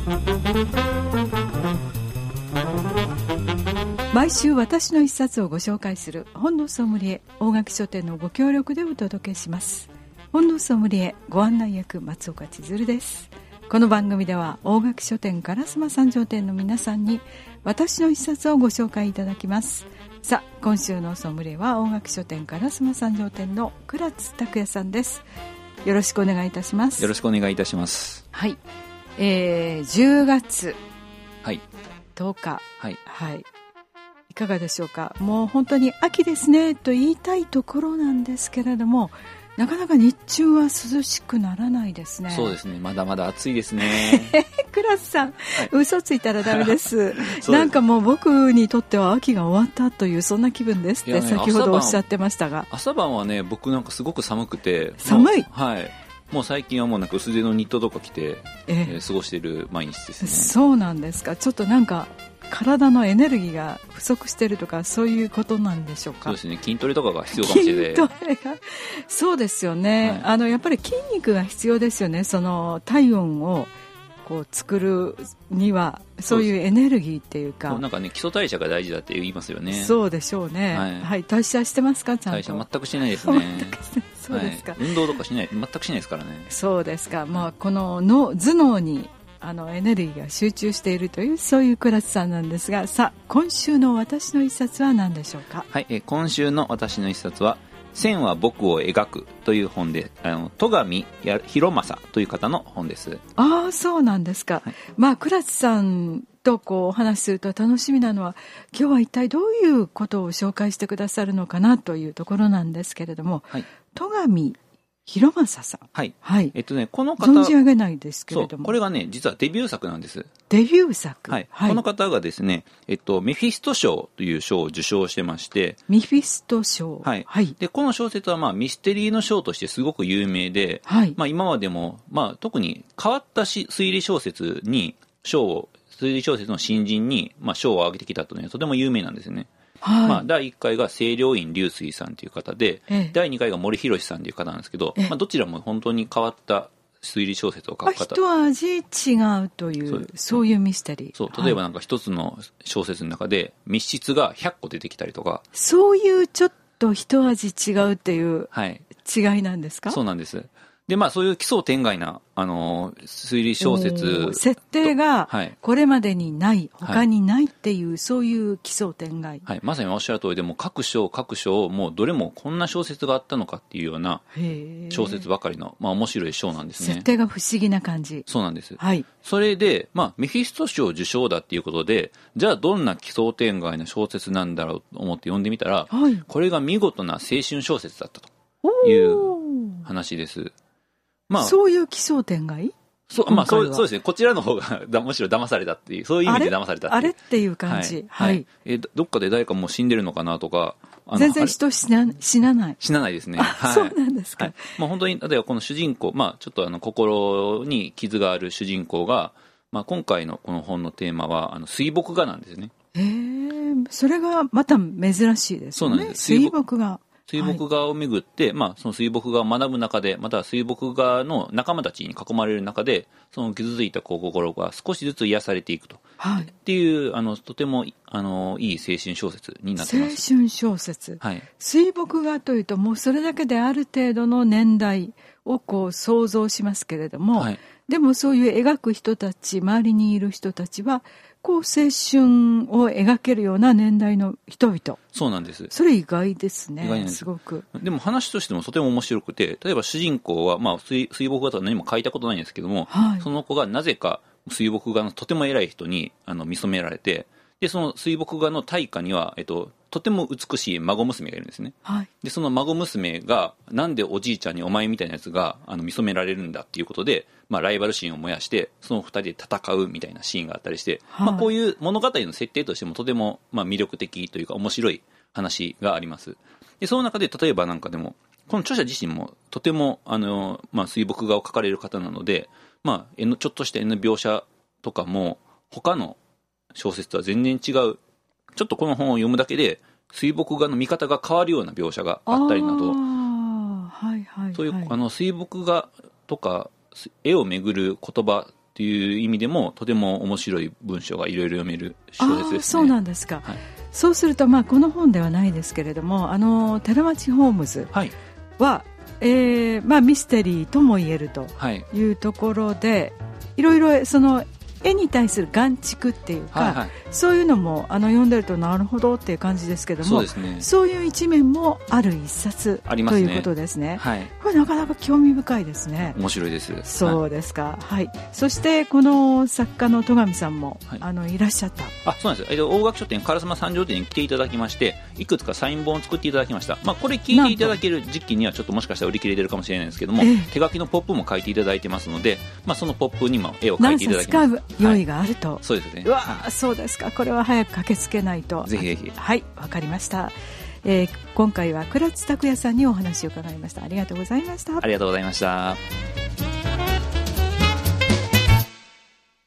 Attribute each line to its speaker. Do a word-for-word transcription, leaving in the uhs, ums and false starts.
Speaker 1: 毎週私の一冊をご紹介する本のソムリエ、大垣書店のご協力でお届けします。本のソムリエご案内役、松岡千鶴です。この番組では大垣書店烏丸三条店の皆さんに私の一冊をご紹介いただきます。さあ、今週のソムリエは大垣書店烏丸三条店の倉津拓也さんです。よろしくお願いいたします。
Speaker 2: よろしくお願いいたします。
Speaker 1: はい、えー、じゅうがつとおか、
Speaker 2: はい
Speaker 1: はい、いかがでしょうか。もう本当に秋ですねと言いたいところなんですけれども、なかなか日中は涼しくならないですね。
Speaker 2: そうですね、まだまだ暑いですね。
Speaker 1: 倉津さん、はい、嘘ついたらダメです。
Speaker 2: です
Speaker 1: なんかもう僕にとっては秋が終わったというそんな気分ですって、ね、先ほどおっしゃってましたが、
Speaker 2: 朝晩はね、僕なんかすごく寒くて、
Speaker 1: 寒い、
Speaker 2: はい、もう最近はもうなんか薄手のニットとか着て、ええー、過ごしている毎日ですね。
Speaker 1: そうなんですか。ちょっとなんか体のエネルギーが不足しているとか、そういうことなんでしょうか。
Speaker 2: そうですね、筋トレとかが必要かもしれない。
Speaker 1: 筋トレがそうですよね、はい、あのやっぱり筋肉が必要ですよね。その体温をこう作るにはそういうエネルギーっていうか、
Speaker 2: なんかね、基礎代謝が大事だって言いますよね。
Speaker 1: そうでしょうね、はいはい、代謝してますか。ちゃんと
Speaker 2: 代謝全くしてないですね。
Speaker 1: そうですか、
Speaker 2: はい、運動とかしない、全くしないですからね。
Speaker 1: そうですか、まあ、この脳頭脳にあのエネルギーが集中しているという、そういう倉津さんなんですが、さあ今週の私の一冊は何でしょうか。
Speaker 2: はい、え今週の私の一冊は線は僕を描くという本で、あの戸上博正という方の本です。
Speaker 1: ああ、そうなんですか、はい、まあ倉津さんとこうお話しすると楽しみなのは、今日は一体どういうことを紹介してくださるのかなというところなんですけれども、はい、戸上博正さん、はい、はい、
Speaker 2: えっとね、この方
Speaker 1: 存じ上げないですけれども、
Speaker 2: そう、これがね、実はデビュー作なんです。
Speaker 1: デビュー作、
Speaker 2: はいはい、この方がですね、えっと、メフィスト賞という賞を受賞してまして、
Speaker 1: メフィスト賞、
Speaker 2: はいはい、でこの小説はまあミステリーの賞としてすごく有名で、はい、まあ、今までも、まあ、特に変わったし推理小説に賞を推理小説の新人にまあ賞をあげてきたというのはとても有名なんですよね。はい、まあ、だいいっかいが清涼院流水さんという方で、ええ、だいにかいが森博さんという方なんですけど、まあ、どちらも本当に変わった推理小説を書く方。
Speaker 1: 一味違うという、そう、そういうミステリー。
Speaker 2: そう、例えばなんか一つの小説の中で密室がひゃっこ出てきたりとか、
Speaker 1: そういうちょっと一味違うっていう違いなんですか。
Speaker 2: はい、そうなんです。で、まあ、そういう奇想天外な、あのー、推理小説
Speaker 1: 設定がこれまでにない、はい、他にないっていう、はい、そういう奇想天外、
Speaker 2: はい、まさにおっしゃる通りで、も各章各章もうどれもこんな小説があったのかっていうような小説ばかりの、まあ、面白い章なんですね。
Speaker 1: 設定が不思議な感じ。
Speaker 2: そうなんです、
Speaker 1: はい、
Speaker 2: それで、まあ、メフィスト賞受賞だっていうことで、じゃあどんな奇想天外な小説なんだろうと思って読んでみたら、はい、これが見事な青春小説だったという話です。まあ、
Speaker 1: そういう奇想天外、
Speaker 2: そう、まあ、そう、そうですね。こちらの方がだむしろ騙されたっていう、そういう意味で騙されたっていう。
Speaker 1: あれ、あれっていう感じ。はい。はいはい、
Speaker 2: えー、どっかで誰かもう死んでるのかなとか。
Speaker 1: 全然人死な、死なない。
Speaker 2: 死なないですね。はい、
Speaker 1: そうなんですか。
Speaker 2: はい、まあ、本当に、例えばこの主人公、まあ、ちょっとあの、心に傷がある主人公が、まあ、今回のこの本のテーマは、あの、水墨画なんですね。
Speaker 1: へえ、それがまた珍しいですね。
Speaker 2: そうなんです。
Speaker 1: 水墨画。
Speaker 2: 水墨画をめぐって、はい、まあ、その水墨画を学ぶ中で、また水墨画の仲間たちに囲まれる中で、その傷ついた心が少しずつ癒されていくと、はい、っていうあのとてもあのいい青春小説になっています。
Speaker 1: 青春小説、
Speaker 2: はい、
Speaker 1: 水墨画というともうそれだけである程度の年代をこう想像しますけれども、はい、でもそういう描く人たち、周りにいる人たちはこう青春を描けるような年代の人々。
Speaker 2: そうなんです。
Speaker 1: それ意外ですね。
Speaker 2: 意外なんです。
Speaker 1: すごく。
Speaker 2: でも話としてもとても面白くて、例えば主人公は、まあ、水, 水墨画とは何も描いたことないんですけども、はい、その子がなぜか水墨画のとても偉い人にあの見初められて、でその水墨画の大家には、えっと、とても美しい孫娘がいるんですね。はい、でその孫娘がなんでおじいちゃんにお前みたいなやつがあの見初められるんだっていうことで、まあ、ライバル心を燃やしてそのふたりで戦うみたいなシーンがあったりして、はい、まあ、こういう物語の設定としてもとてもまあ魅力的というか面白い話があります。でその中で例えばなんかでもこの著者自身もとてもあの、まあ、水墨画を描かれる方なので、まあ、絵のちょっとした絵の描写とかも他の小説とは全然違う、ちょっとこの本を読むだけで水墨画の見方が変わるような描写があったりなど、はいはいはい、そういうあの水墨画とか絵をめぐる言葉ってっていう意味でもとても面白い文章がいろいろ読める小説ですね。
Speaker 1: そうなんですか、
Speaker 2: はい、
Speaker 1: そうすると、まあ、この本ではないですけれども、あの寺町ホームズは、はい、えーまあ、ミステリーとも言えるというところで、はい、いろいろその絵に対する眼蓄っていうか、はいはい、そういうのもあの読んでるとなるほどっていう感じですけども、そうですね、そういう一面もある一冊ということですね。はい、これなかなか興味深いですね。
Speaker 2: 面白いです。
Speaker 1: そうですか、はいはい、そしてこの作家の戸上さんも、はい、あのいらっしゃった。
Speaker 2: あ、そうなんですよ。大垣書店烏丸三条店に来ていただきまして、いくつかサイン本を作っていただきました。まあ、これ聞いていただける時期にはちょっともしかしたら売り切れてるかもしれないんですけども、えー、手書きのポップも書いていただいてますので、まあ、そのポップにも絵を描いていただきます。何冊か
Speaker 1: 用意があると、はい、
Speaker 2: そうですね。
Speaker 1: うわ、はい、そうですか。これは早く駆けつけないと。
Speaker 2: ぜひぜひ。
Speaker 1: はい、わかりました。えー、今回は倉知拓也さんにお話を伺いました。ありがとうございました。
Speaker 2: ありがとうございました。